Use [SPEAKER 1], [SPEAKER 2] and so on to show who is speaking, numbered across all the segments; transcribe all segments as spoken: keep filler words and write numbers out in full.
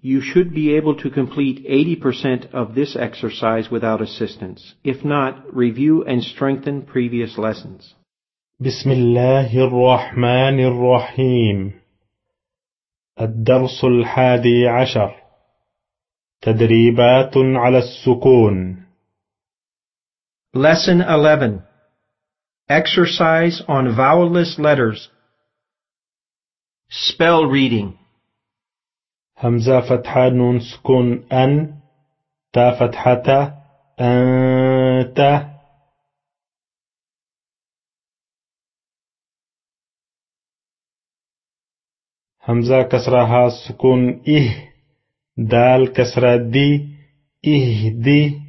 [SPEAKER 1] You should be able to complete eighty percent of this exercise without assistance. If not, review and strengthen previous lessons.
[SPEAKER 2] بسم الله الرحمن الرحيم. الدرس الحادي عشر. تدريبات على السكون.
[SPEAKER 1] Lesson eleven. Exercise on vowelless letters. Spell reading.
[SPEAKER 2] همزة فتحة نون سكون أن، تا فتحة أنت. همزة كسرها سكون إه، دال كسرة دي، إه دي.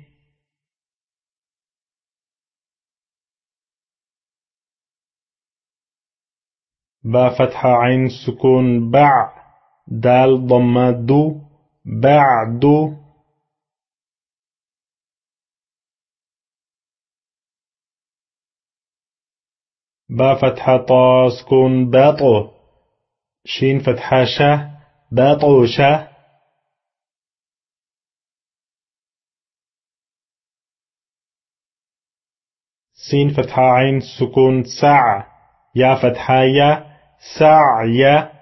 [SPEAKER 2] با فتحة عين سكون بع، دال ضمة دو، بعدو. با فتحة طا سكون باطو، شين فتحة شه، باطوشة. سين فتحة عين سكون سع، يا فتحة يا، سعية.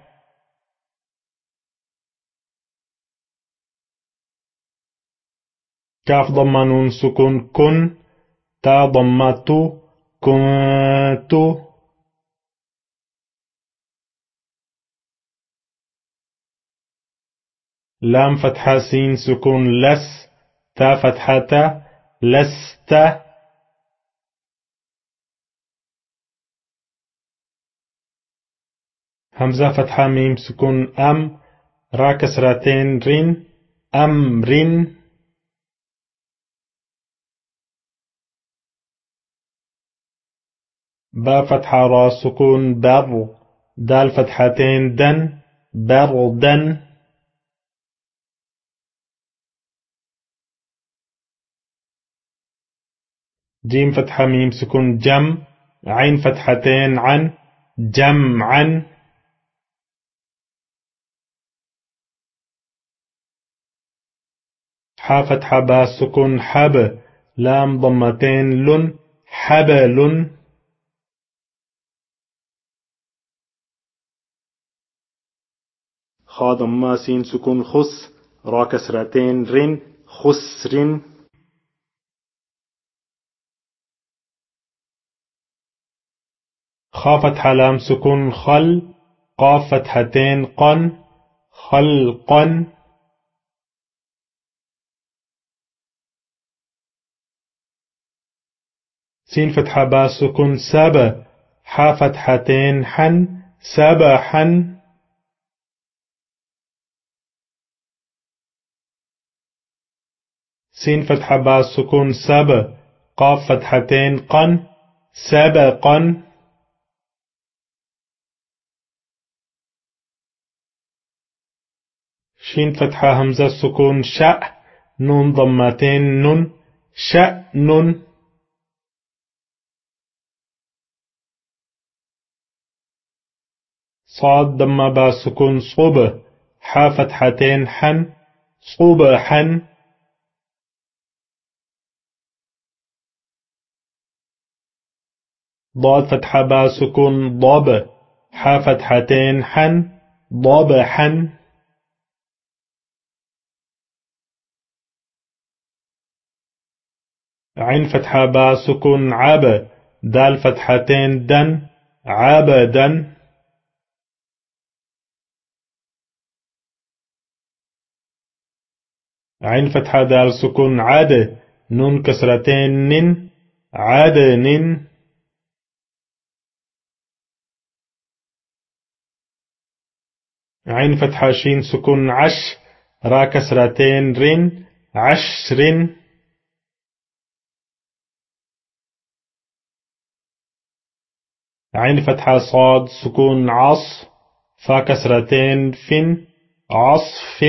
[SPEAKER 2] كاف ضمة نون سكون كن، تا ضمة تو، كنتو. لام فتحة سين سكون لس، تا فتحة تا، لست. همزة فتحة ميم سكون أم، را كسرتين رين، أمرين. با فتحة را سكون بر، دال فتحتين دن، بردن. جيم فتحة ميم سكون جم، عين فتحتين عن، جمعا. حا فتحة با سكون حب، لام ضمتين لن، حبل. خا ضمة سين سكون خس، را كسرتين رن، خسر. خا فتحة لام سكون خل، قاف فتحتين قن، خلقا. سين فتحة با سكون سب، حا فتحتين حن، سبحا. سين فتحة با سكون سب، قاف فتحتين قن، سبقا. شين فتحة همزة سكون شأ، نون ضمتين نن، شأن. صاد ضمة با سكون صب، حا فتحتين حن، صبحا. ضاد فتحة با سكون ضب، حا فتحتين حن، ضبحا. عين فتحة با سكون عب، دال فتحتين دن، عبدا. عين فتحة دال سكون عد، نون كسرتين نن، عدن. عين فتحة شين سكون عش، را كسرتين رن، عشر. عين فتحة صاد سكون عص، فا كسرتين فن، عصف.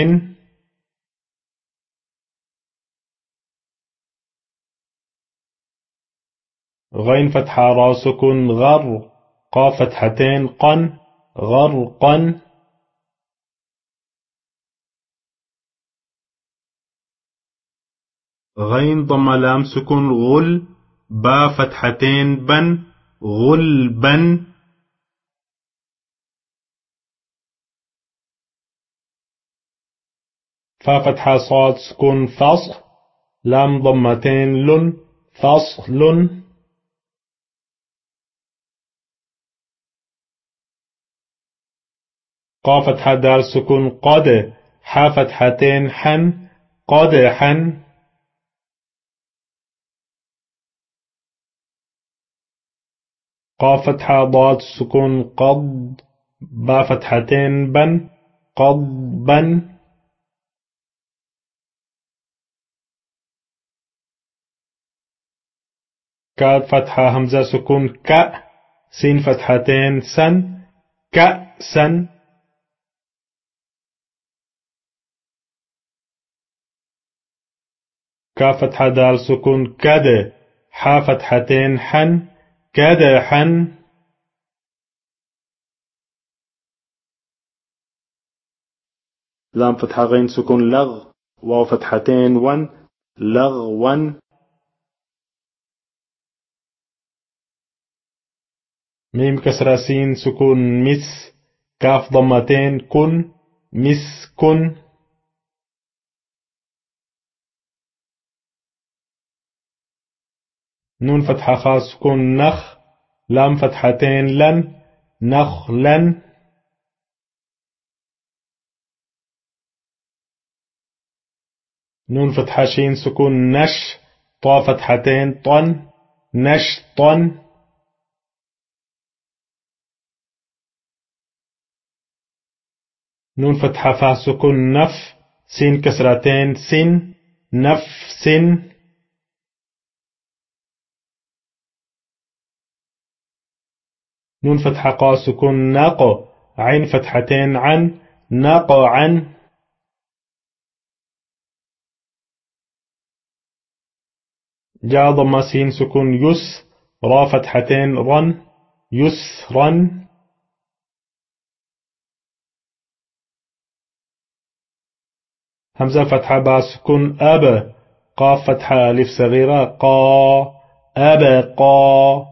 [SPEAKER 2] غين فتحة را سكون غر، قاف فتحتين قن، غرقا. غين ضم لام سكون غل با فتحتين بن غلبا. فا فتحة صاد سكون فصل لام ضمتين لن فصل. قا فتحة دال سكون قد حا فتحتين حن قدحا. قا فتحة ضاد سكون قض با فتحتين بن قضبا. كاد فتحة همزة سكون ك سين فتحتين سن كأسا. كا فتحة دال سكون كد حا فتحتين حن كدحا. لام فتحة غين سكون لغ واو فتحتين ون لغوا. ميم كسرة سين سكون مس كاف ضمتين كن مسكن. نون فتحة خا سكون نخ لام فتحتين لن نخلا. نون فتحة شين سكون نش طا فتحتين طن نشطا. نون فتحة فا سكون نف سين كسرتين سن نفس. نون فتحة قا سكون نق عين فتحتين عن نقعا. جا ضم سين سكون يس را فتحتين رن يسرا. همزة فتحة با سكون أب قاف فتحة ألف صغيرة قا أب قا.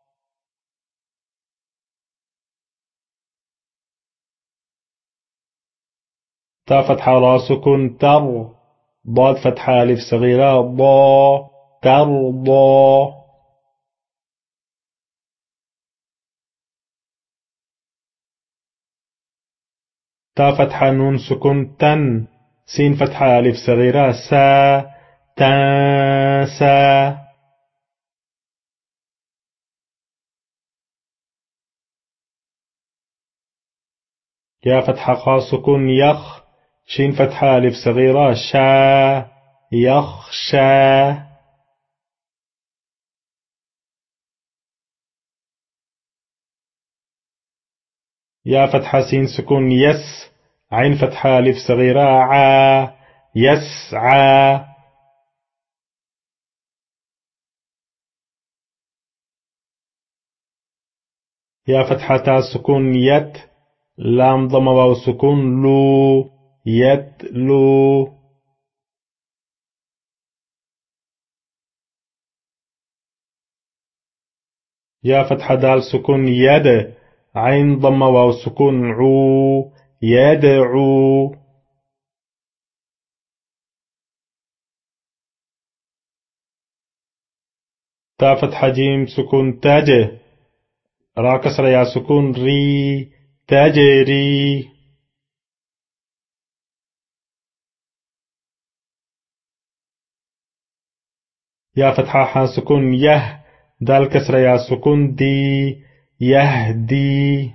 [SPEAKER 2] تا فتحة را سكون تر ضاد فتحة ألف صغيرة ضا ترضى. تا فتحة نون سكون تن سين فتحة ألف صغيرة سا تنسى. يا فتحة خا سكون يخ شين فتحة ألف صغيرة شا يخشى. يا فتحة سين سكون يس عين فتحة ألف صغيرة عا يسعى. يا فتحة تا سكون يت لام ضم واو سكون لو يتلو. يا فتحة دال سكون يد عين ضم واو سكون عو يدعو. تا فتحة جيم سكون تاجه را كسر يا سكون ري تجري. يا فتحة حا سكون يه دال كسر يا سكون دي يهدي.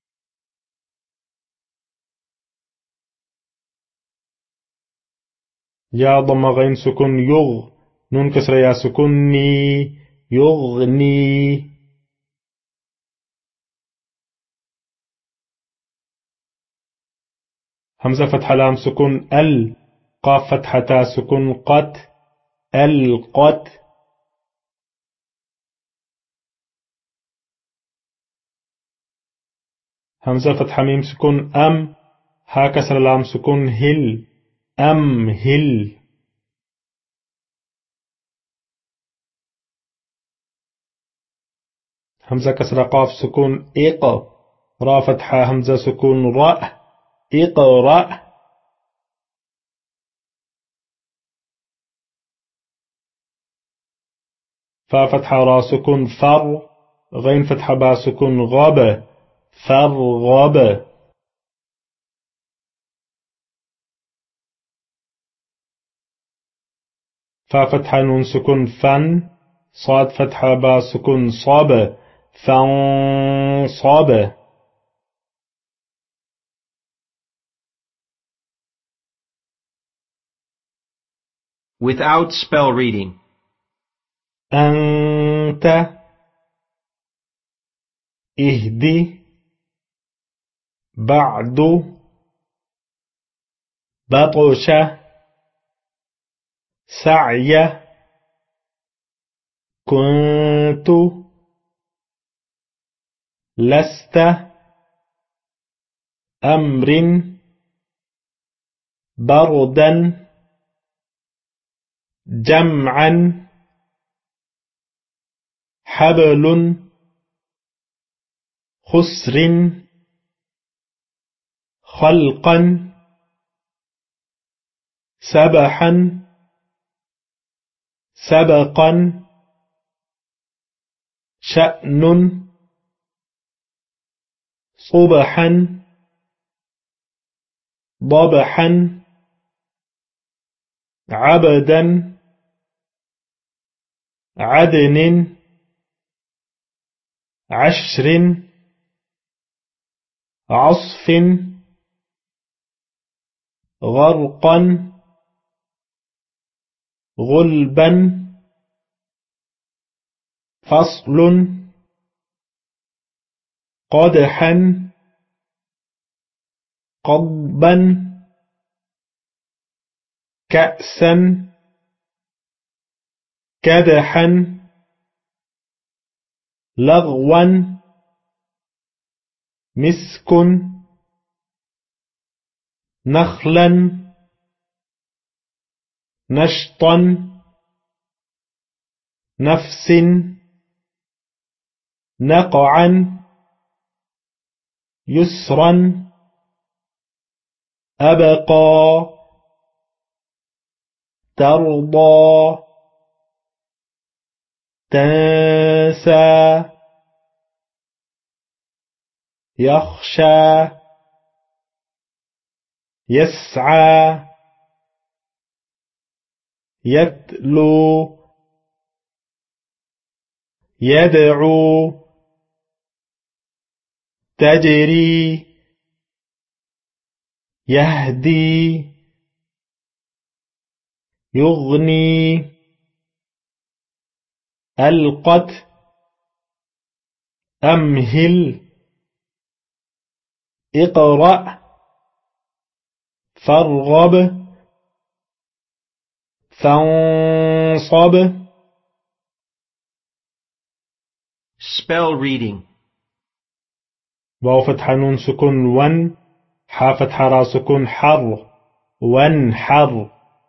[SPEAKER 2] يا ضم غين سكون يغ نون كسر يا سكون ني يغني. همزة فتحة لام سكون ال قاف فتحة تا سكون قت القت. همزة فتحة ميم سكون أم ها كسر لام سكون هل أم هل. همزة كسرة قاف سكون إق، را فتحة همزة سكون راء، اقرأ. فا فتحة را سكون فر، غين فتحة با سكون غاب، فرغب. فا فتحة نون سكون فن، صاد فتحة با سكون صاب، فانصاب.
[SPEAKER 1] Without spell reading.
[SPEAKER 2] أنت، اهدي، بعد، بطش، سعي، كنت، لست، أمر، بردا، جمعا، حبل، خسر، خلقا، سبحا، سبقا، شأن، صبحا، ضبحا، عبدا، عدن، عشر، عصف، غرقا، غلبا، فصل، قدحا، قضبا، كأسا، كدحا، لغوا، مسك، نخلا، نشطا، نفس، نقعا، يسرا، أبقى، ترضى، تنسى، يخشى، يسعى، يتلو، يدعو، تجري، يهدي، يغني، ألقت، أمهل، اقرأ، فارغب، فانصب.
[SPEAKER 1] Spell reading.
[SPEAKER 2] واو فتحة نون سكون ون، حا فتحة را سكون حر، وانحر.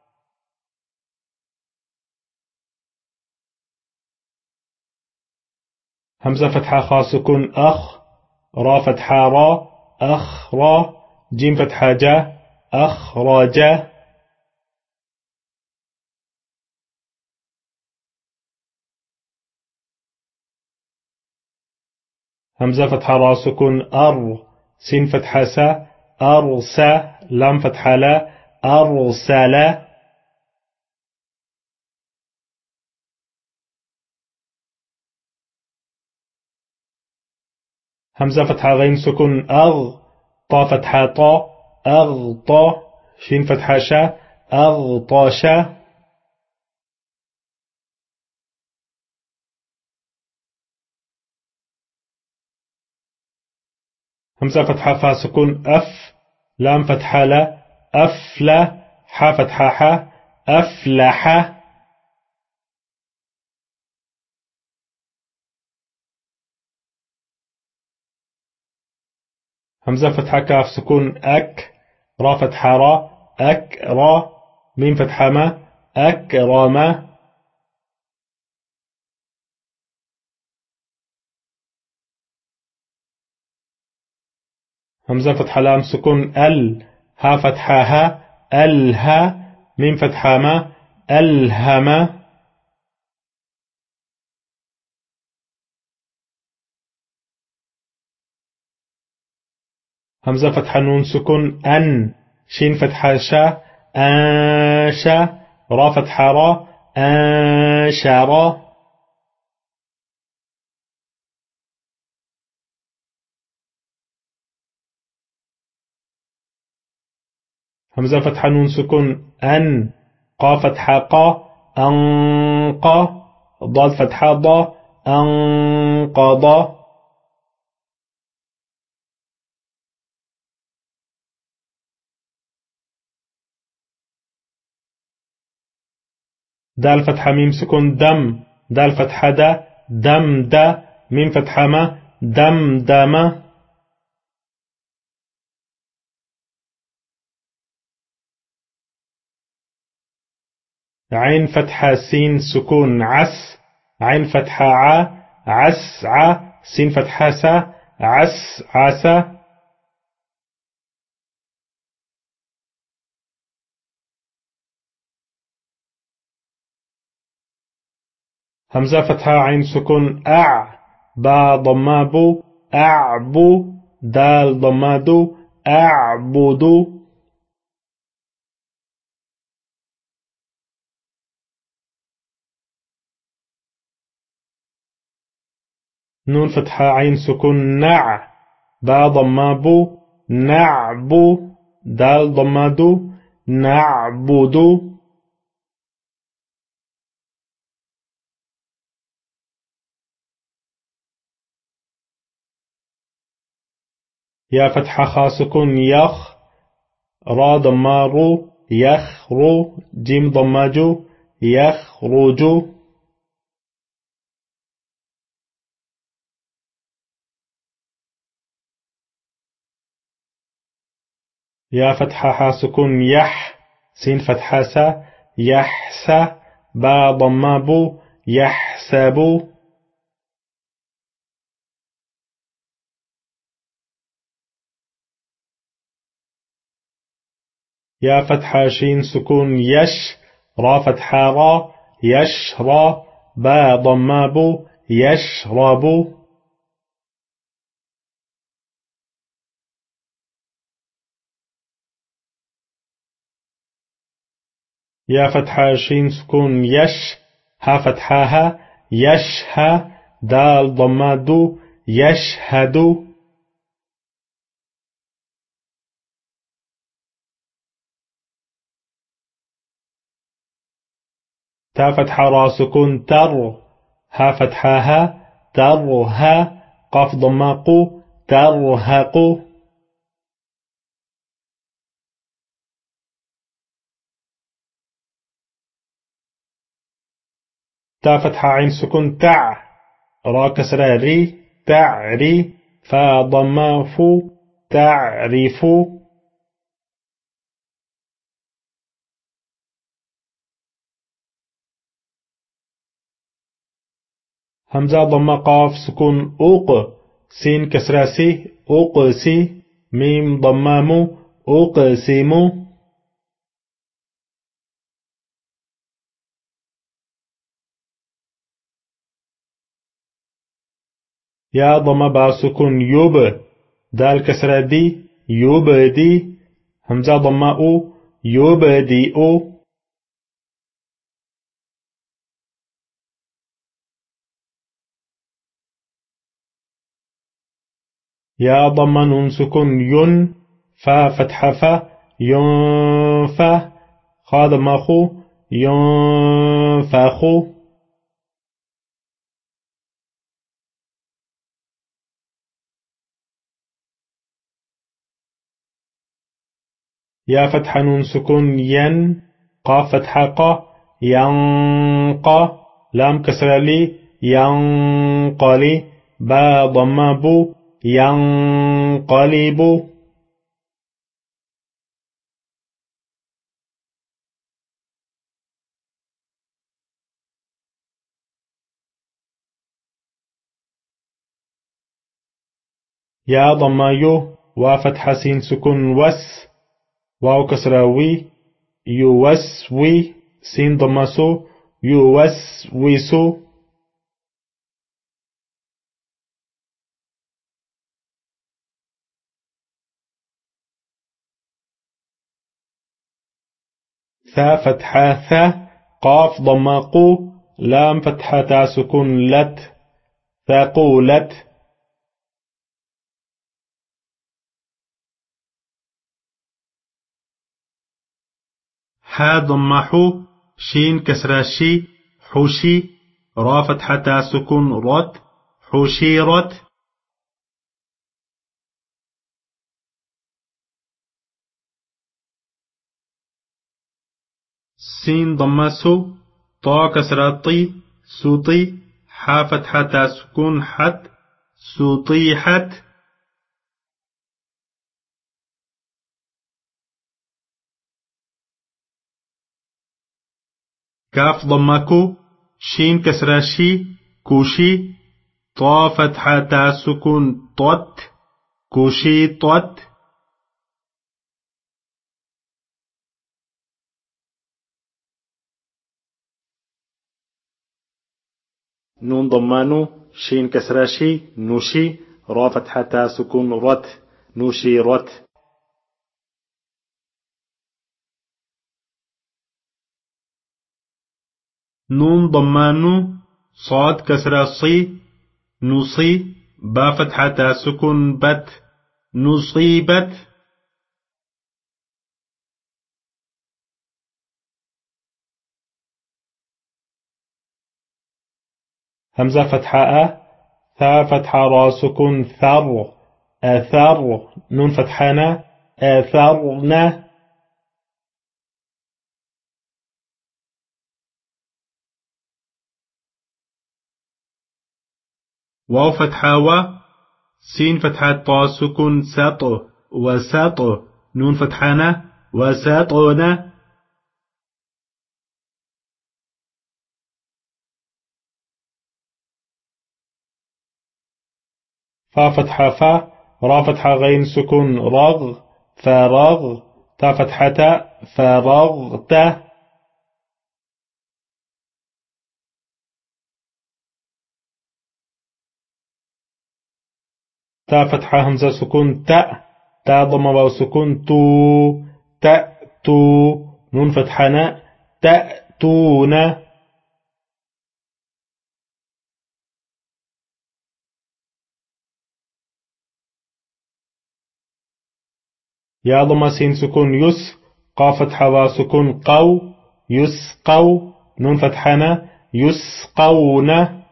[SPEAKER 2] همزة فتحة خا سكون أخ، را فتحة را، أخ را، جيم فتحة جا، أخرج. همزة فتحة را سكون أر، سين فتحة سا، أرسى، لام فتحة لا، أرسل. همزة فتحة غين سكون أغ، طا فتحة طا، أغطى، شين فتحة شا، أغطش. همزة فتحة فا سكون أف، لام فتحة لا، أفلى، حا فتحة حا، أفلح. همزة فتحة كاف سكون أك، را فتحة را، أك را، ميم فتحة ما، أكرم. همزة فتحة لام سكون ال، ها فتحة ها، الها، ميم فتحة ما، ألهم. همزة فتحة نون سكون أن، شين فتحة شا، أنشا، را فتحة را، أنشرا. همزة فتحة نون سكون أن، قا فتحة قا، أنقا، ضاد فتحة ضا، أنقضا. دال فتحة ميم سكون دم، دال فتحة دا، دم دا، ميم فتحة ما، دم دما. عين فتحة سين سكون عس، عين فتحة ع، عس ع، سين فتحة سا، عس عسا. همزة فتحة عين سكون أع، با ضمابو، أعبو، دال ضمادو، أعبدو. نون فتحة عين سكون نع، با ضمابو، نعبو، دال ضمادو، نعبدو. يا فتحة خا سكون يخ، را ضمارو، يخرو، جيم ضماجو، يخرجو. يا فتحة حا سكون يح، سين فتحة سا، يحسى، با ضمابو، يحسبو. يا فتحة شين سكون يش، را فتحة را، يشرى، با ضمابو، يشربو. يا فتحة شين سكون يش، ها فتحة ها، يشها، دال ضمادو، يشهدو. تا فتحة را سكون تر، ها فتحة ها، ترها، قاف ضماقو، ترهقو. تا فتحة عين سكون تع، را كسرة ري، تعري، فا ضمافو، تعرفو. همزة ضم قاف سكون أوق، سين كسرة سي، أوقسي، ميم ضمامو، أوقسمو. يا ضم با سكون يوب، دال كسرة دي، يبدي، همزة ضم أو، يبدئ. يا ضم نون سكون ين، فا فتحة فا، ينفى، خا ضم خو، ينفخو. يا فتحة نون سكون ين، قاف فتحة قا، ينقى، لام كسرة لي، ينقلي، با ضم بو، ينقلب. يا ضم يو، وفتحة سين سكون وس واو كسرة وي يوسوي سين ضمة سو يوسوسو ثا فتحة ثا قاف ضمة قو لام فتحة تا سكون لت ثقولت حا ضمة حو شين كسرة شي حوشي را فتحة تا سكون رت حوشيرت سين ضمة سو طا كسرة طي سوطي حا فتحة تا سكون حت سوطيحت كاف ضمة كو شين كسرة شي كوشي طا فتحة تا سكون طت كوشي طت نون ضمانو شين كسرة شي نوشي را فتحة تا سكون رت نوشي رت نون ضمانو صاد كسرة صي نصي با فتحة تا سكون بت نصيبت همزة فتحة أ ثا فتحة را سكون ثر أثر نون فتحنا أثرنا واو فتحة و سين فتحة طا سكون سط وسط نون فتحنا وسطنا فا فتحة فا را فتحة غين سكون رغ فرغ تا فتحة تا فرغت تا فتحة همزة سكون تا تا ضم واو سكون تو تأتو نون فتحنا تأتون يا ضم سين سكون يس قاف فتحة واو سكون قو يسقو نون فتحنا يسقون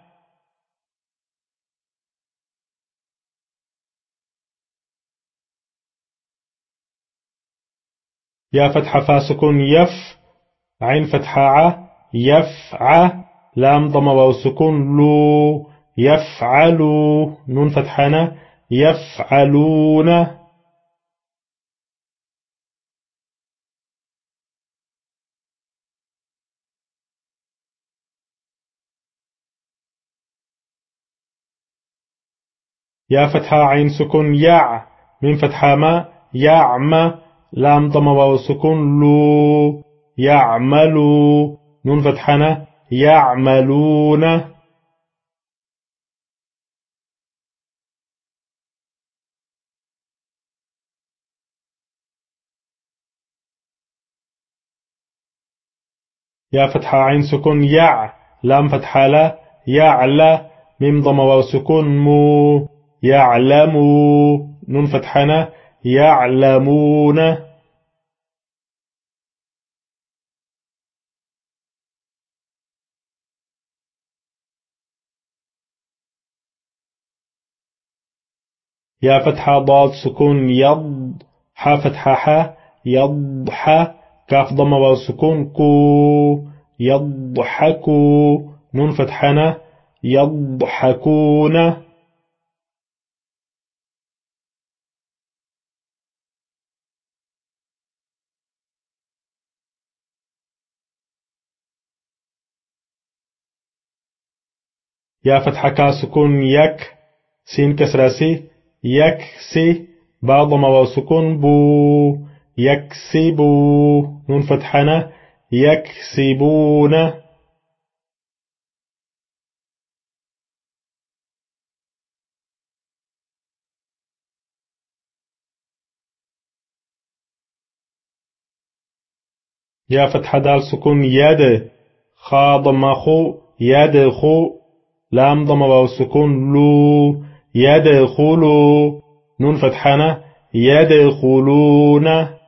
[SPEAKER 2] يا فتحة فا سكون يف عين فتحة ع يفع لام ضم واو سكون لو يفعلوا نون فتحنا يفعلون يا فتحة عين سكون يع من فتحة ما يعمى لام ضم واو سكون لو يعملوا نون فتحنا يعملون يا فتحة عين سكون يع لام فتحة لا يعلى ميم ضم واو سكون مو يعلموا نون فتحنا يعلمون يا فتحة ضاد سكون يض ح فتحة ح يضحى كاف ضم واو سكون كو يضحكوا نون فتحنا يضحكون يا فتحة كا سكون يك سين كسرة سي يكسي با ضم واو سكون بو يكسبوا نون فتحنا يكسبون يا فتح دال سكون يد خا ضم خو يدخو لام ضم واو سكون لو يدخلوا نون فتحنا يدخلون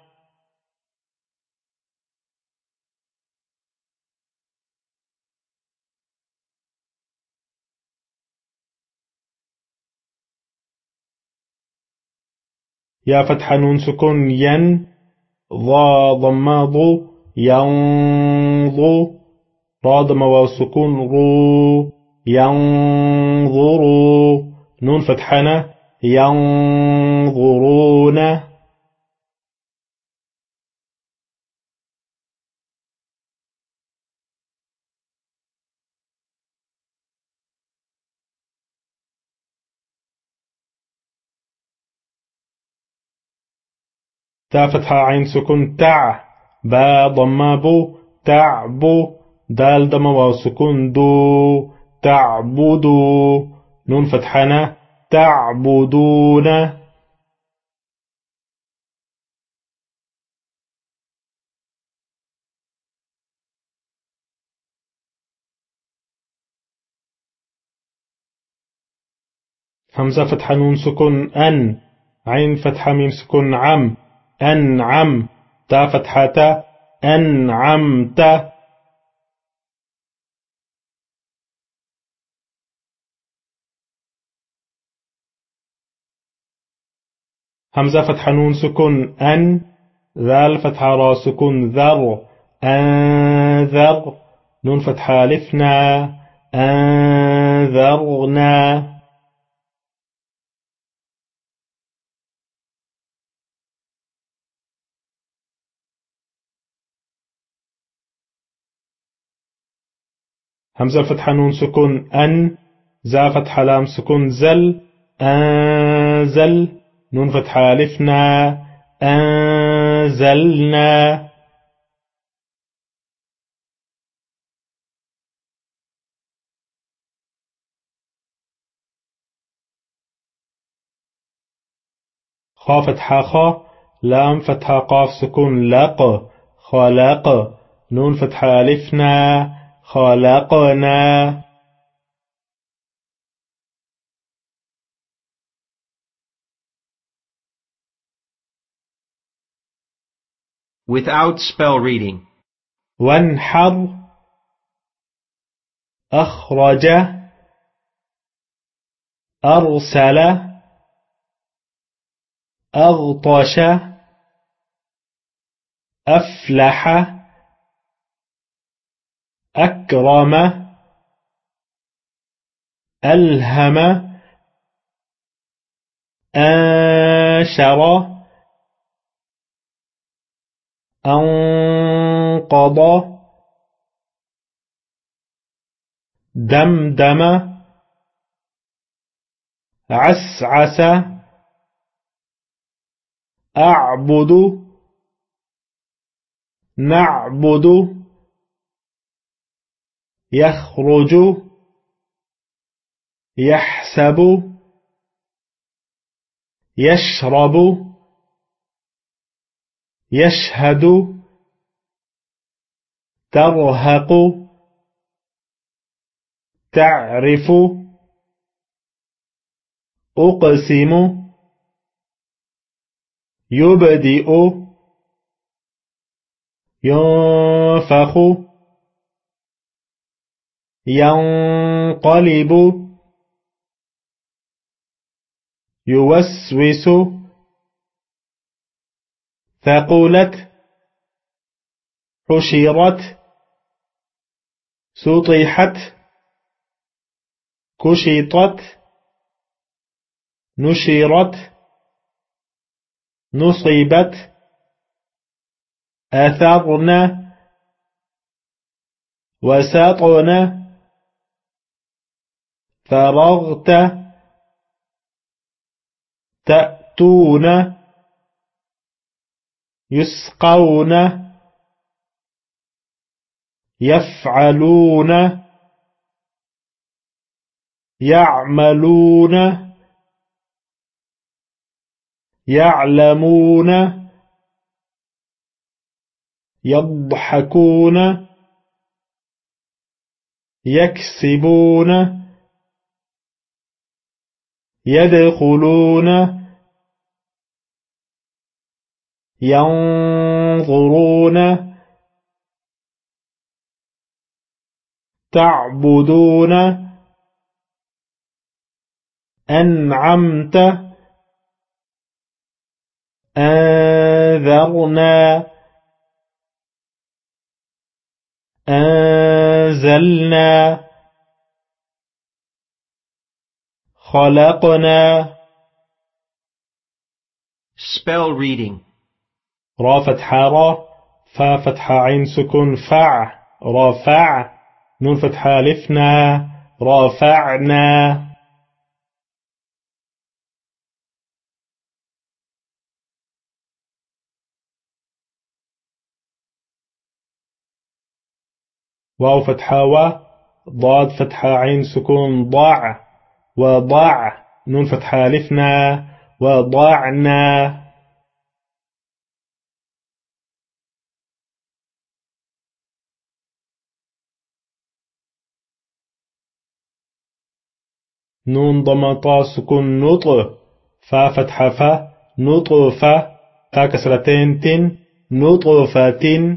[SPEAKER 2] يا فتح نون سكون ين ضا ضم ضو ينظو را ضم واو سكون رو ينظروا نون فتحنا ينظرون تا فتحة عين سكون تع با ضم بو تعبو دال ضم واو سكون دو تعبدوا نون فتحنا تعبدون همزة فتحة نون سكون أن عين فتحة ميم سكون عم أنعم تا فتحة تا أنعمت همزة فتحة نون سكون أن ذال فتحة را سكون ذر أنذر نون فتحة لفنا أنذرنا همزة فتحة نون سكون أن زا فتحة لام سكون زل أنزل نون فتحة لفنا أنزلنا خا فتحة خا لام فتحة قاف سكون لق خلق نون فتحة لفنا خلقنا
[SPEAKER 1] Without spell reading.
[SPEAKER 2] وانحر أخرج أرسل أغطش أفلح أكرم ألهم أنشر أنقض دمدم عسعس أعبد نعبد يخرج يحسب يشرب يشهد ترهق تعرف أقسم يبدئ ينفخ ينقلب يوسوس ثقلت حشرت سطحت كشطت نشرت نصيبت أثرن وسطن فرغت تأكل يأتون يسقون يفعلون يعملون يعلمون يضحكون يكسبون يدخلون ينظرون تعبدون أنعمت أنذرنا أنزلنا خلقنا.
[SPEAKER 1] Spell reading.
[SPEAKER 2] را فتحة را، فا فتحة عين سكون فع، رافع، نون فتحة لفنا، رافعنا. واو فتحة و، ضاد فتحة عين سكون ضع، وضع، نون فتحة لفنا، وضعنا. نون ضمطا سكون نطق، فا فتحة فا، نطفة، تا كسرتين تن، نطفة.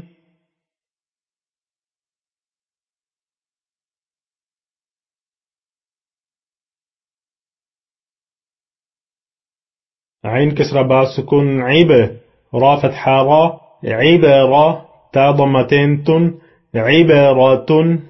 [SPEAKER 2] عين كسرة با سكون عب، را فتحة را، عبرة، تا ضمتين تن، عبرة.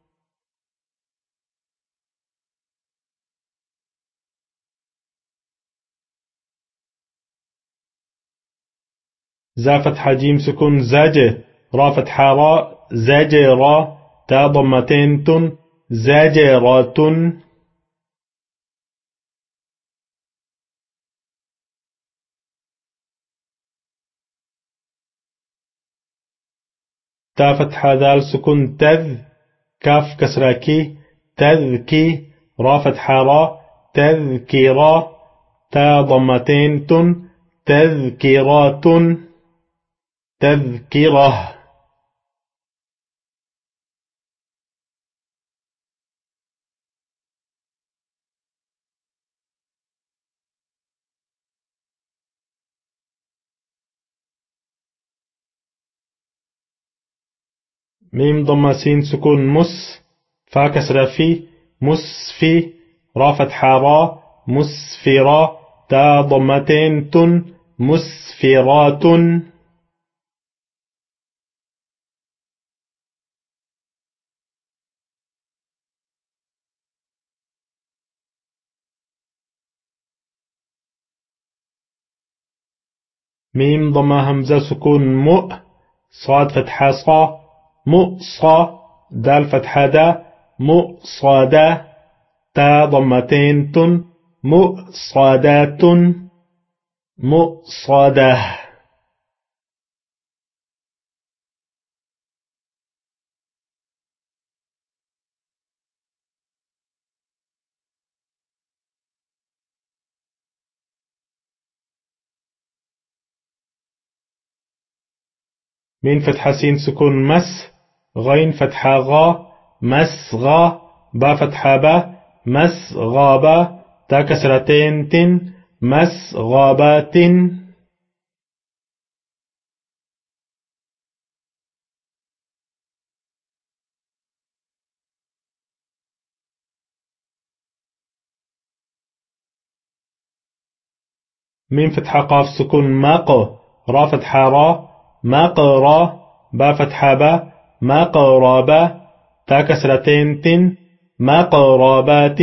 [SPEAKER 2] زا فتحة جيم سكون زج، را فتحة را، زجرة، تا ضمتين تن، زجرة. تا فتحة ذال سكون تذ، كاف كسراكي، تذكي، را فتحة را، تذكرة، تا ضمتين تن، تذكرة، تذكرة. ميم ضمة سين سكون مس، فا كسرة في، مسفي، را فتحة را، مسفرة، تا ضمتين تن، مسفرات. ميم ضمة همزة سكون مؤ، صاد فتحة صا، مؤصى، دال فتحة دا، مؤصادة، تا ضمتين تن، مؤصادات، مؤصادة. مين فتحة سين سكون مس، غين فتحة غا، مسغى، با فتحة با، مسغابة، تا كسرتين تن، مسغابات. ميم فتحة قاف سكون ماق، را فتحة را، مقرى، با فتحة با، مقربة، تا كسرتين تن، مقربات.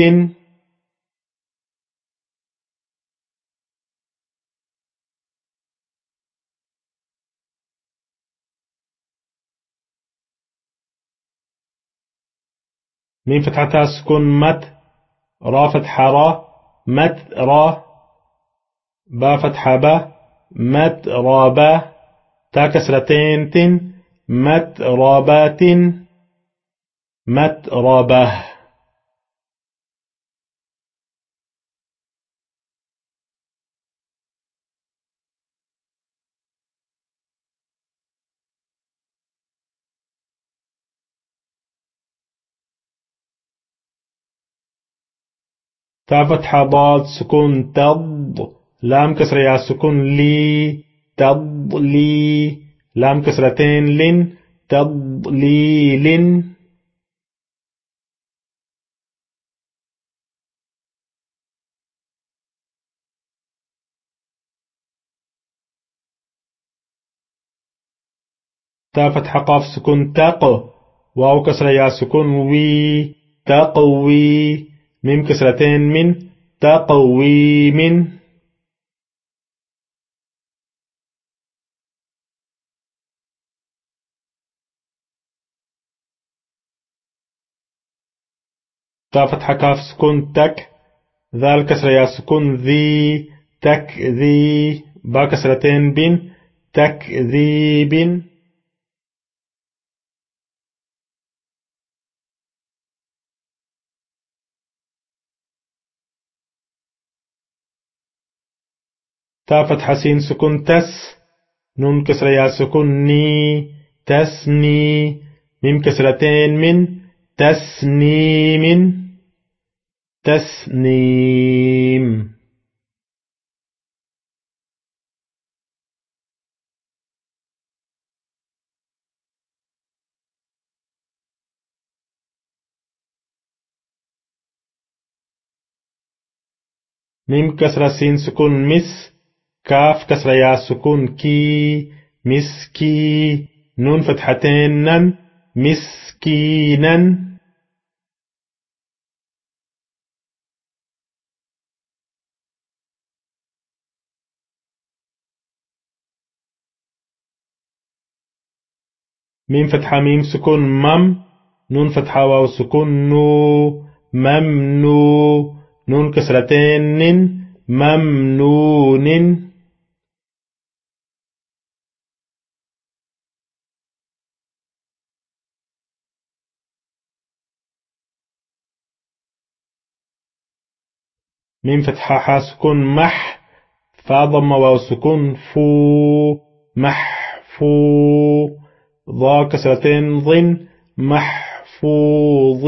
[SPEAKER 2] ميم فتحة سكون مت، را فتحة را، مت را، با فتحة با مترابة تا كسرتين تن مترابات مترابة تا فتحة ضاد سكون تض لام كسر يا سكون لي تض لي لام كسرتين لن تضليل تا فتحة قاف سكون تق واو كسر يا سكون وي تقوي ميم كسرتين من تقوي من تا فتحة كاف سكون تك ذال كسر يا سكون ذي تك ذي با كسرتين بن تك ذي بن تا فتحة سين سكون تس نون كسر يا سكون ني تسني ميم كسرتين من تسنيم تسنيم ميم كسر سين سكون مس كاف كسر يا سكون كي مسكي نون فتحتين نن مسكينا ميم فتحة ميم سكون مم نون فتحة واو سكون نو ممنو نون كسرتين نن ممنون ميم فتحة حا سكون مح فا ضم واو سكون فو محفو ضا كسرتين ضن محفوظ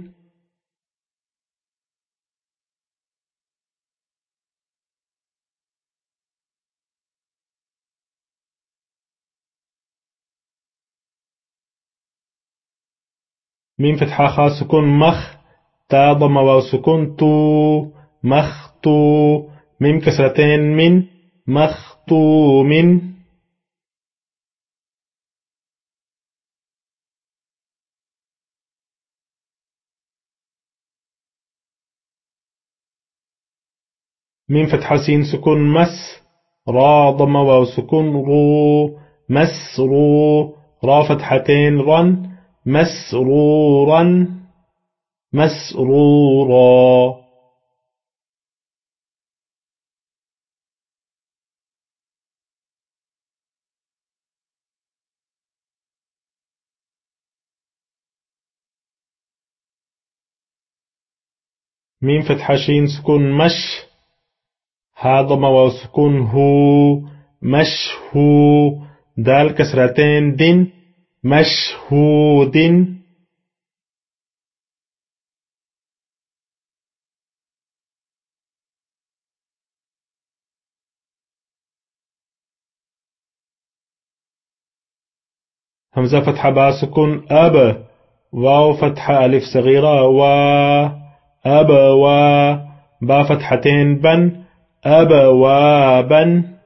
[SPEAKER 2] ميم فتحة خا سكون مخ تا ضم واو سكون تو مخطو ميم كسرتين من مخطوم ميم فتحة سين سكون مس را ضم واو سكون رو مسرو را فتحتين رن مسرورا مسرورا ميم فتحة شين سكون مش ها ضم واو سكون هو مشهو دال كسرتين دن مشهود همزة فتحة با سكون أب واو فتحة ألف صغيرة و أب و با فتحتين بن أب وابن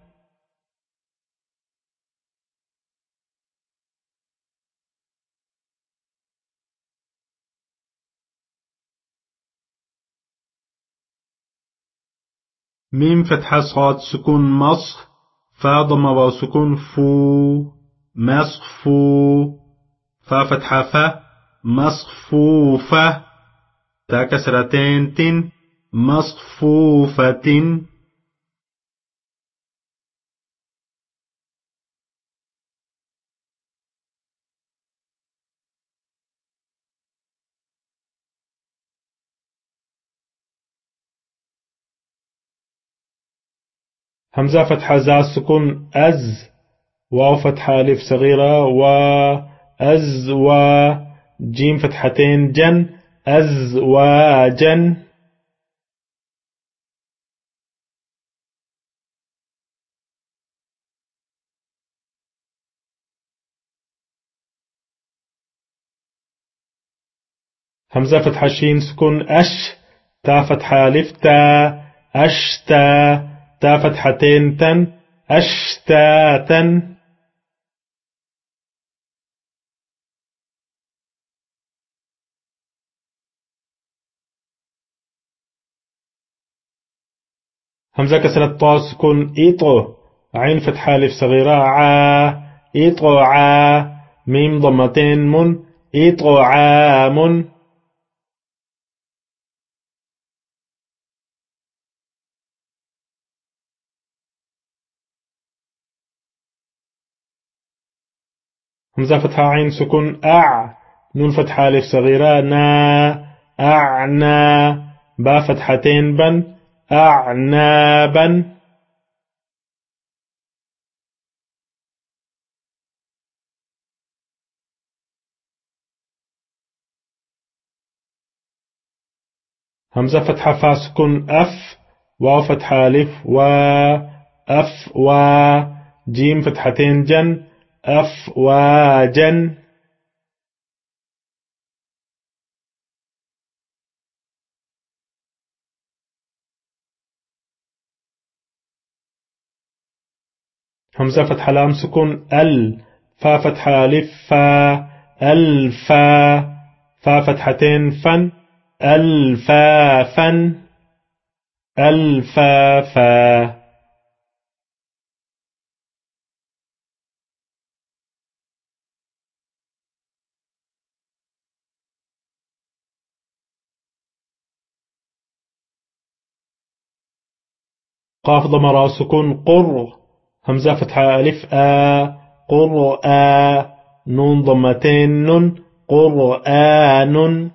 [SPEAKER 2] ميم فتحة صاد سكون مص فا ضم واو سكون فو مصفو فا فتحة فا مصفوفة تا كسرتين تن مصفوفة همزة فتحة زا سكون أز، واو فتحة ألف صغيرة و أز و جيم فتحتين جن أز وجن. همزة فتحة شين سكون أش، تا فتحة ألف تا أش تا، تا فتحتين تن أشتاتا. همزة كسرة طا سكون إيطو، عين فتحة ألف صغيرة عا إيطو عا، ميم ضمتين من إيطو عام. همزة فتحة عين سكون أع، نون فتحة ألف صغيرة نا أعنا، با فتحتين بن أعنابا. همزة فتحة فا سكون أف، واو فتحة ألف و أف و جيم فتحتين جن أف وجن. همزة فتحة لام سكون ال، فا فتحة ألف فا الفا، فا فتحتين فن الفافن الفافا. قاف ضمر سكون قر، همزة فتحة ألف آ قر آ، نون ضمتين نن قرآن.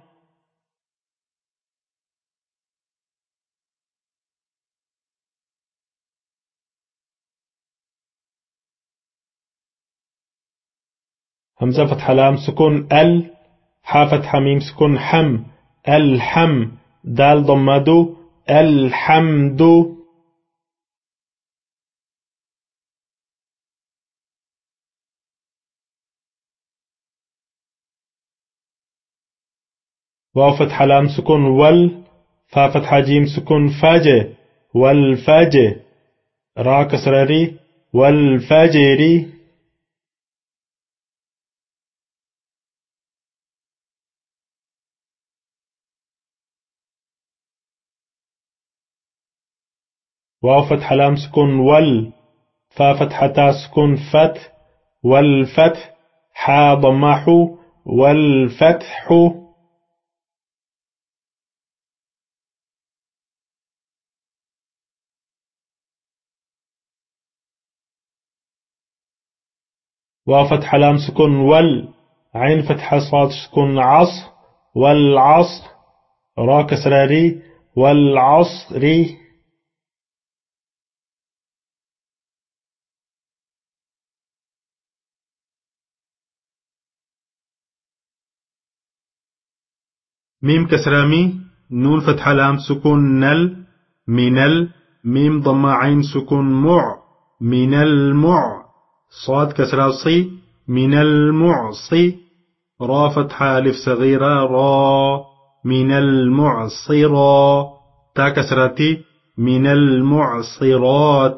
[SPEAKER 2] همزة فتحة لام سكون ال، حا فتحة ميم سكون حم الحم، دال ضمدو الحمد. واو فتحة لام سكون ول، فا فتحة جيم سكون فاجة والفاجة، را كسرة ري والفجر. واو فتحة لام سكون ول، فا فتحة تا سكون فتح والفتح، حا ضمحو والفتح. واو فتحة لام سكون ول، عين فتحة صاد سكون عص والعصر، را كسرة ري والعصر. ميم كسرة مي، نون فتحة لام سكون نل منل، ميم ضمة عين سكون مع من المع، صاد كسرة صي من المعصي، را فتحة ألف صغيرة را من المعصرة، تا كسرتي من المعصرات.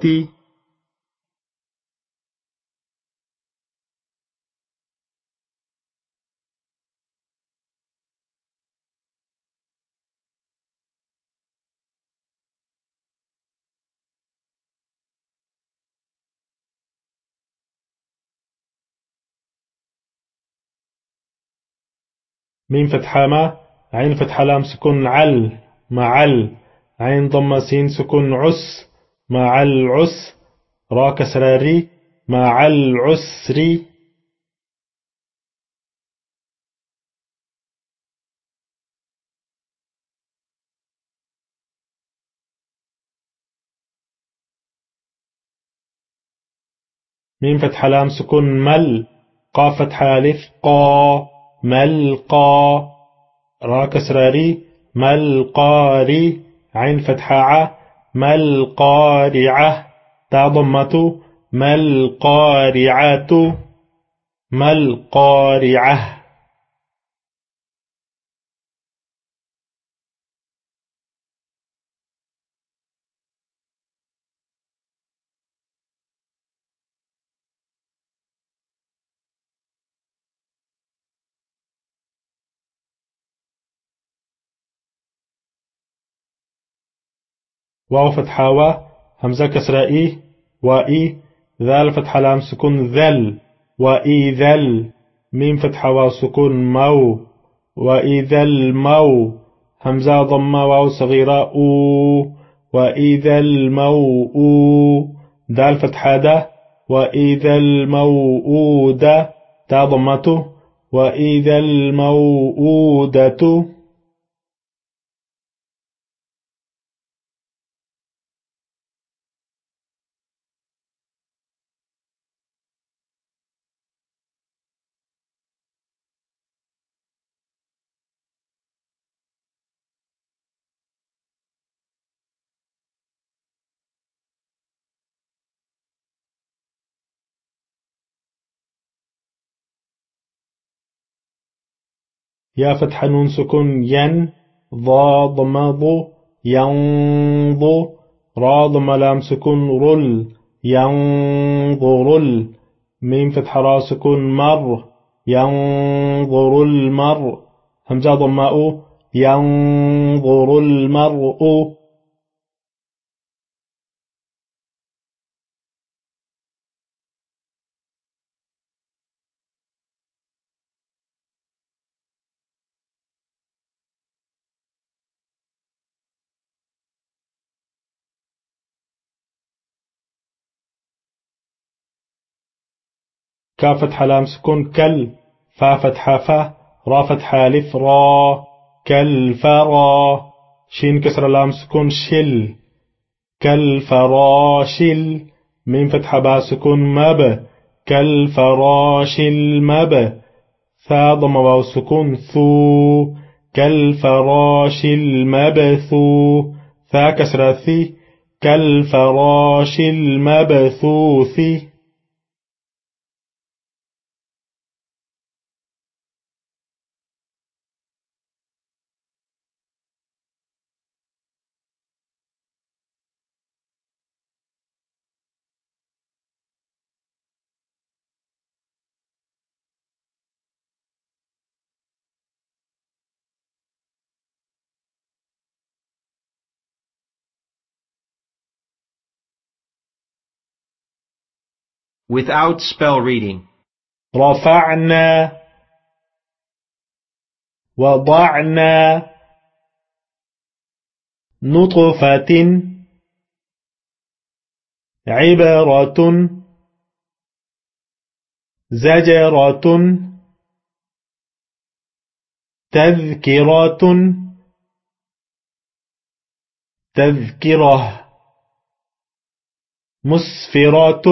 [SPEAKER 2] ميم فتحة ما، عين فتحة لام سكون عل معل، عين ضمة سين سكون عس مع العس، را كسرة ري مع العسر. ميم فتحة لام سكون مل قاف فتحة ألف قا ملقا را كسرة ري ملقاري عين فتحة ع ملقارعة تا ضمة ملقارعة ملقارعة. واو فتحة و همزة كسرة إي وإي ذال فتحة لام سكون ذل وإذا ال ميم فتحة واو سكون مو وإذا المو همزة ضمة واو صغيرة أو وإذا الموء دال فتحة د وإذا الموءودة تا ضمته وإذا الموءودة. يا فتح نون سكون ين ضا ضمض ينض را ضم لام سكون رل ينظر ميم فتح را سكون مر ينظر المرء همزة ضماء ينظر المرء. كاف فتحة لام سكون كل فا فتحة فا را فتحة ألف را كالفرا شين كسر لام سكون شل كالفراشل ميم فتحة با سكون مب كالفراش المب ثا ضم واو سكون ثو كالفراش المبثو ثا كسر ثي كالفراش المبثوث.
[SPEAKER 1] Without spell reading.
[SPEAKER 2] رفعنا وضعنا نطفة عبرة زجرة تذكرة تذكرة مسفرة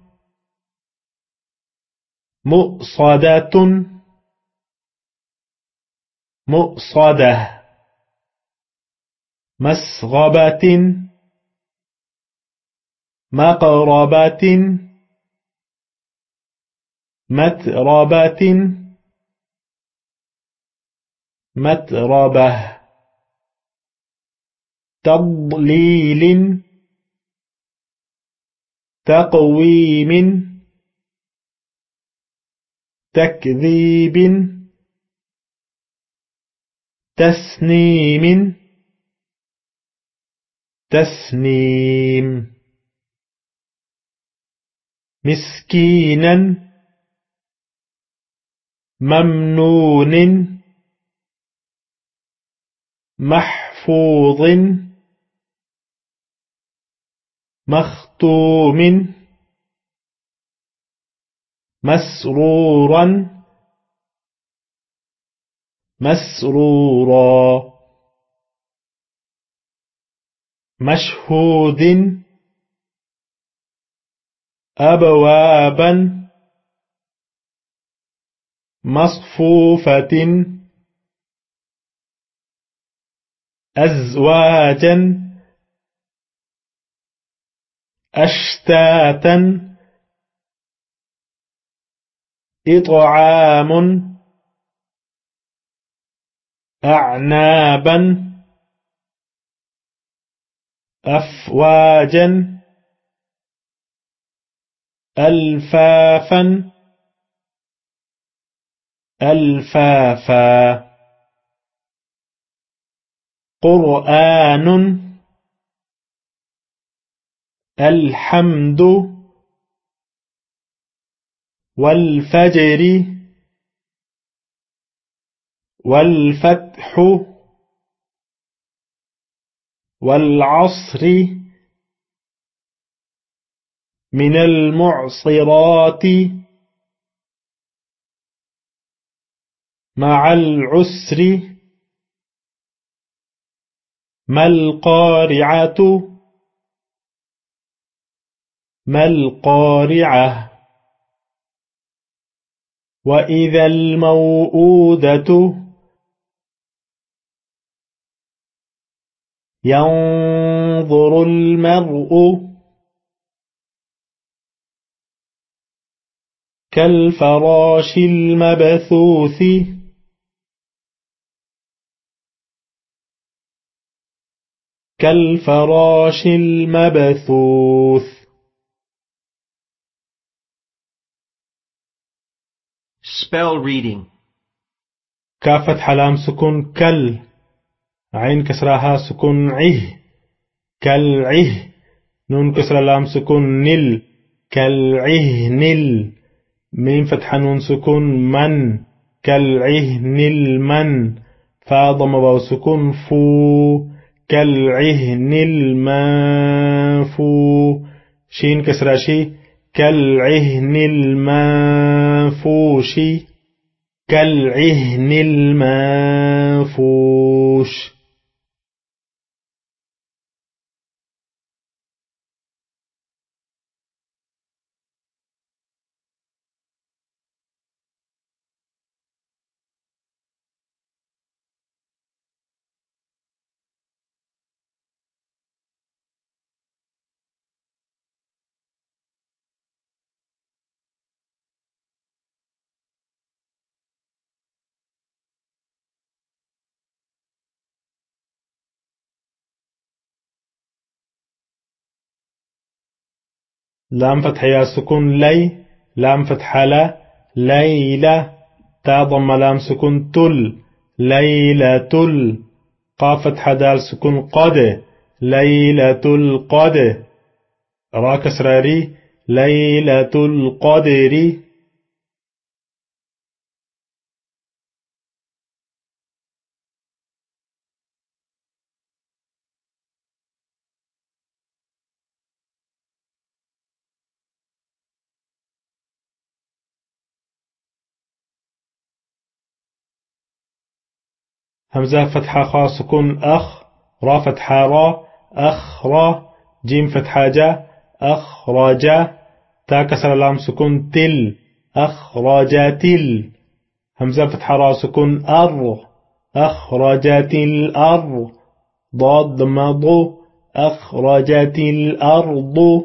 [SPEAKER 2] مؤصدة مؤصدة مسغبة مقربة متربة متربة تضليل تقويم تكذيب تسنيم تسنيم مسكينا ممنون محفوظ مختوم مسرورا مسرورا مشهود أبوابا مصفوفة أزواجا أشتاتا إطعام أعنابا أفواجا ألفافا ألفافا قرآن الحمد والفجر والفتح والعصر من المعصرات مع العسر ما القارعة ما القارعة وإذا الموءودة ينظر المرء كالفراش المبثوث كالفراش المبثوث.
[SPEAKER 1] Spell reading.
[SPEAKER 2] كاف فتحة لام سكون كل، عين كسرها سكون عه كالعه، نون كسر لام سكون نل كالعه نل، ميم فتحة نون سكون من كالعه نل من، فا ضم واو سكون فو كالعهن المنفو، شين كسر شي كالعهن المنفوش كالعهن المنفوش. لام فتح يا سكون لي، لام فتح لا ليلة، تا ضم لام سكون تل ليلة تل، قاف فتح دال سكون قد ليلة القدر، را كسر ري ليلة القدر. همزة فتحة خا سكون أخ، را فتحة را أخ را، جيم فتحة جا أخرج، تا كسر لام سكون تل أخرجت ال، همزة فتحة را سكون أر أخرجت الأرض، ضاد مضو أخرجت الأرض.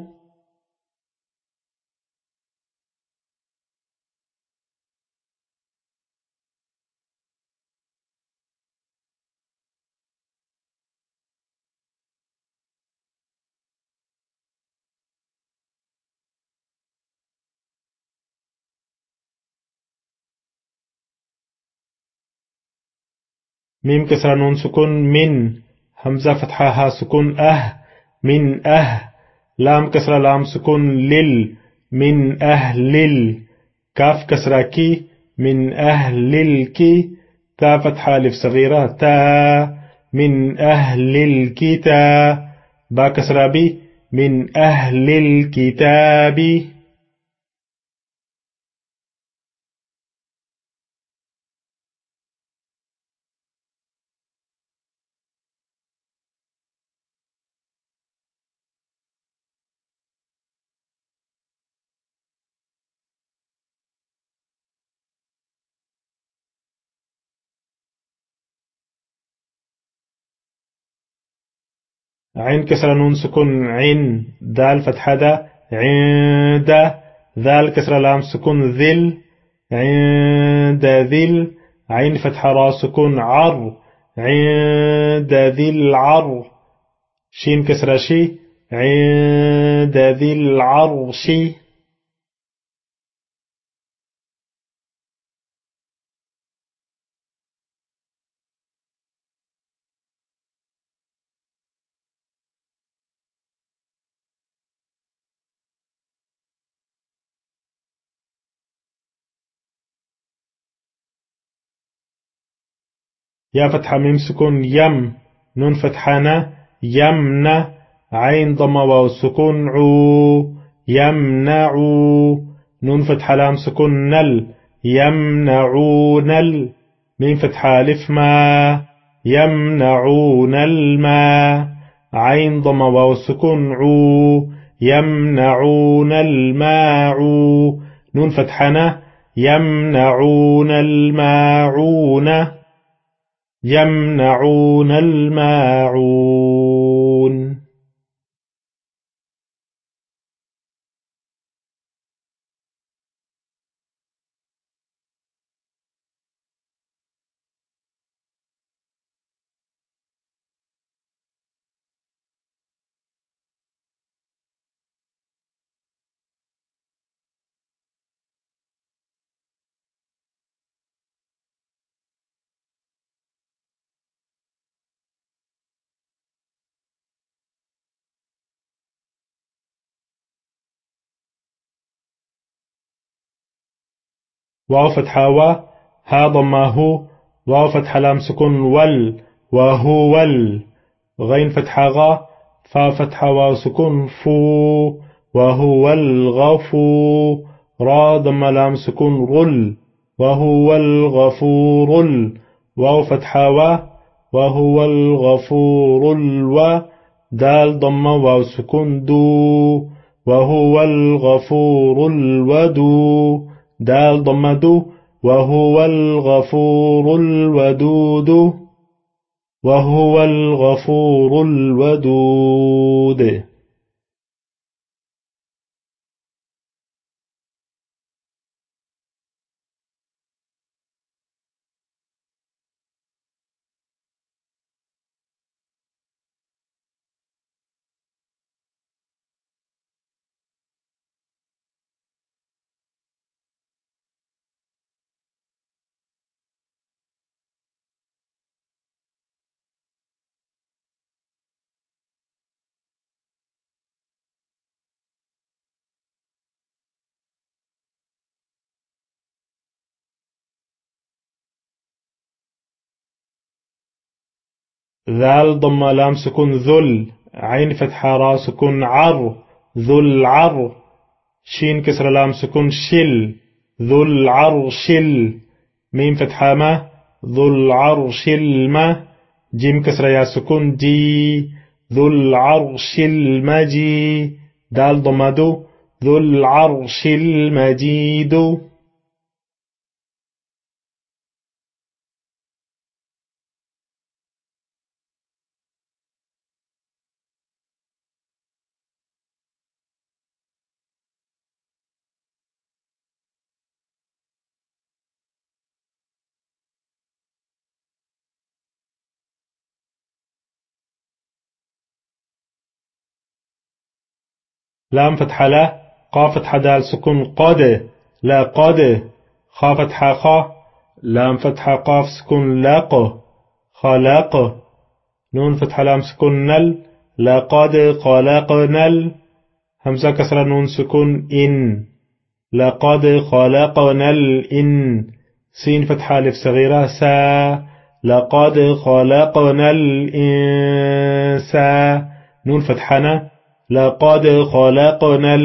[SPEAKER 2] ميم كسر نون سكون من، همزة فتحة ها سكون أه من أه، لام كسر لام سكون لل من أهل ال، كاف كسر كي من أهل الكي، تا فتحة ألف صغيرة تا من أهل الكتاب، با كسر بي من أهل الكتاب. عين كسر نون سكون عين دال فتحة دا عند ذال كسر لام سكون ذل عند ذل عين فتحة را سكون عر عند ذي العر شين كسر شي عند ذي العرش يا فتحة ميم سكون يم نون فتحانا يمنع عين ضم واو سكون عو يمنعو نون فتحة لام سكون نل يمنعون ال ميم فتحة ألف ما يمنعون الماء عين ضم واو سكون عو يمنعون الماء نون فتحنا يمنعون الماعون يمنعون الماعون واو فتحة و ها ضمه واو فتحة لام سكون ول وهو ول غين فتحة غا فا فتحة واو سكون فو وهو الغفو را ضم لام سكون رل وهو الغفور ال واو فتحة و وهو الغفور الو دال ضم واو سكون دو وهو الغفور الودو دال ضمدو وهو الغفور الودود وهو الغفور الودود ذال ضم لام سكون ذل عين فتحة را سكون عر ذو العر شين كسر لام سكون شل ذو العرش ال ميم فتحة ما ذو العرش الما جيم كسر يا سكون دي ذو العرش المجي دال ضمدو ذو العرش المجيد لام فتحة لا قاف فتحة دال سكون قد لا قد خا فتحة خا لام فتحة قاف سكون لاق خلاق نون فتحة لام سكون نل لقد خلقنا ال همزة كسر نون سكون إن لقد خلقنا الإن سين فتحة ألف صغيرة سا لقد خلقنا الإنسان نون فتحنا لقد خلقنا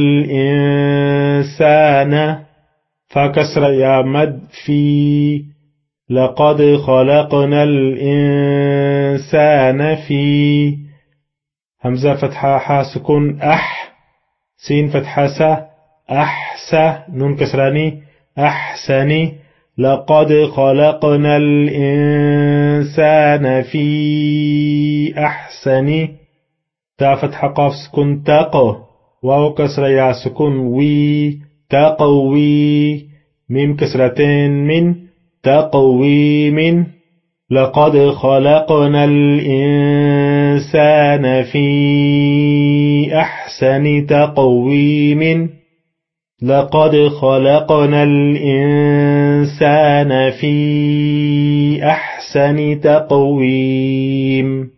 [SPEAKER 2] الإنسان فكسر يا مد في لقد خلقنا الإنسان في همزة فتحة حا سكون أح سين فتحة سا أحسى نون كسراني أحسني لقد خلقنا الإنسان في أحسن تا فتحة قاف سكون تاقو واو كسرة يا سكون وي تقوي ميم كسرتين من تقوي من لقد خلقنا الإنسان في أحسن تقويم لقد خلقنا الإنسان في أحسن تقويم.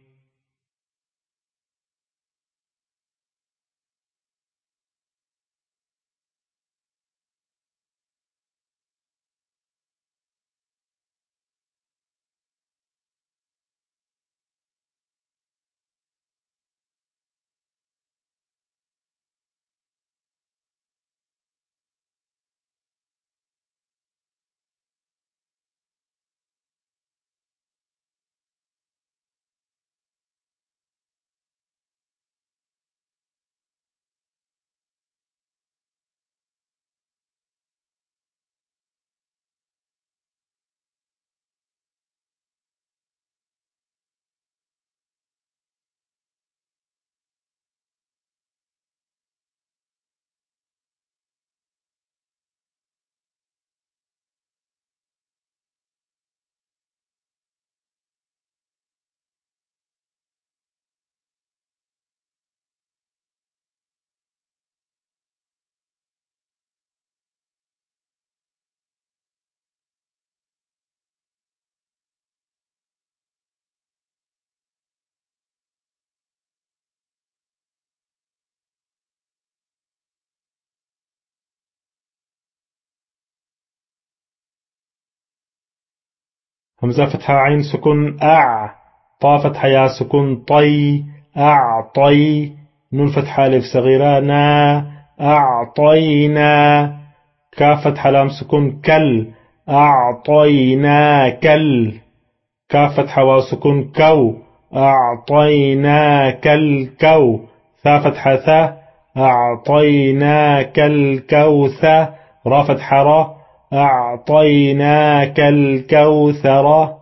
[SPEAKER 2] همزة فتحة عين سكون أع طا فتحة يا سكون طي أعطي نون فتحة ألف صغيرة نا أعطينا كاف فتحة لام سكون كل أعطينا كل كاف فتحة واو سكون كو أعطيناك الكو ثا فتحة ثا أعطيناك الكوثر را فتحة را أعطيناك الكوثر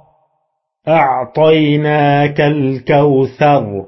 [SPEAKER 2] أعطيناك الكوثر.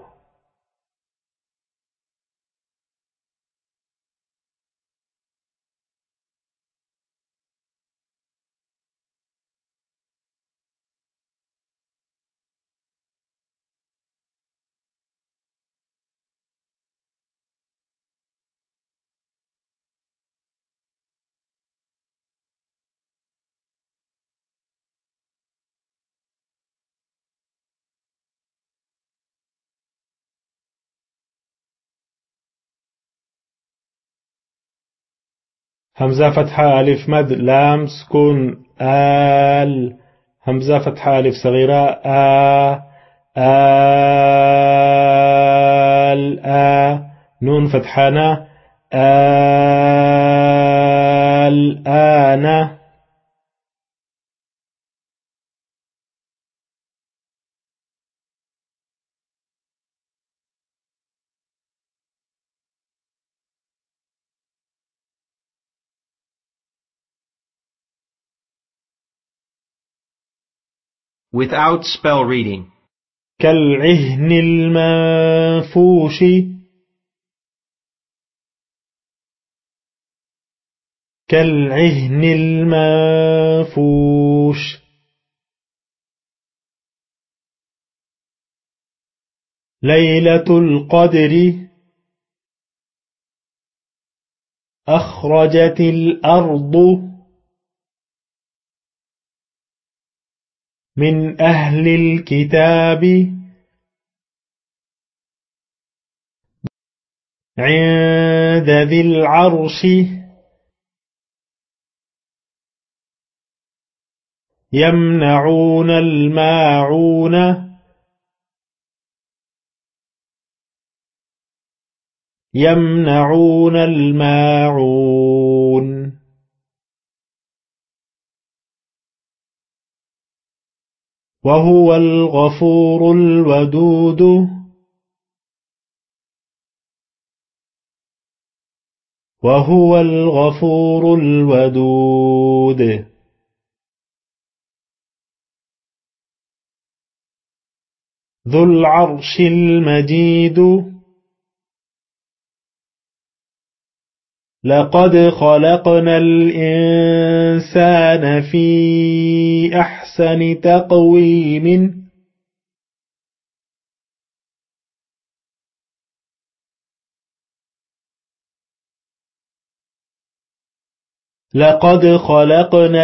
[SPEAKER 2] همزة فتحة ألف مد لام سكون آل همزة فتحة ألف صغيرة آ آل آ نون فتحانا آل آنا.
[SPEAKER 1] Without spell reading.
[SPEAKER 2] كالعهن المنفوش كالعهن المنفوش ليلة القدر أخرجت الأرض من أهل الكتاب عند ذي العرش يمنعون الماعون يمنعون الماعون. وهو الغفور الودود وهو الغفور الودود. ذو العرش المجيد لقد خلقنا الإنسان في أحسن تقويم لقد خلقنا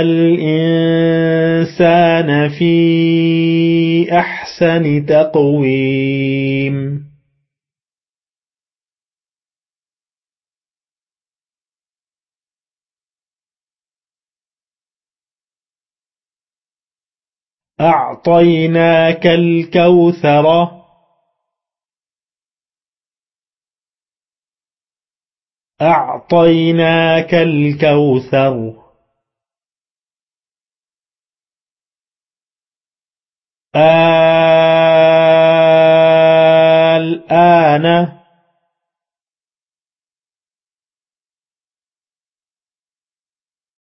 [SPEAKER 2] الإنسان في أحسن تقويم أعطيناك الكوثر أعطيناك الكوثر الآن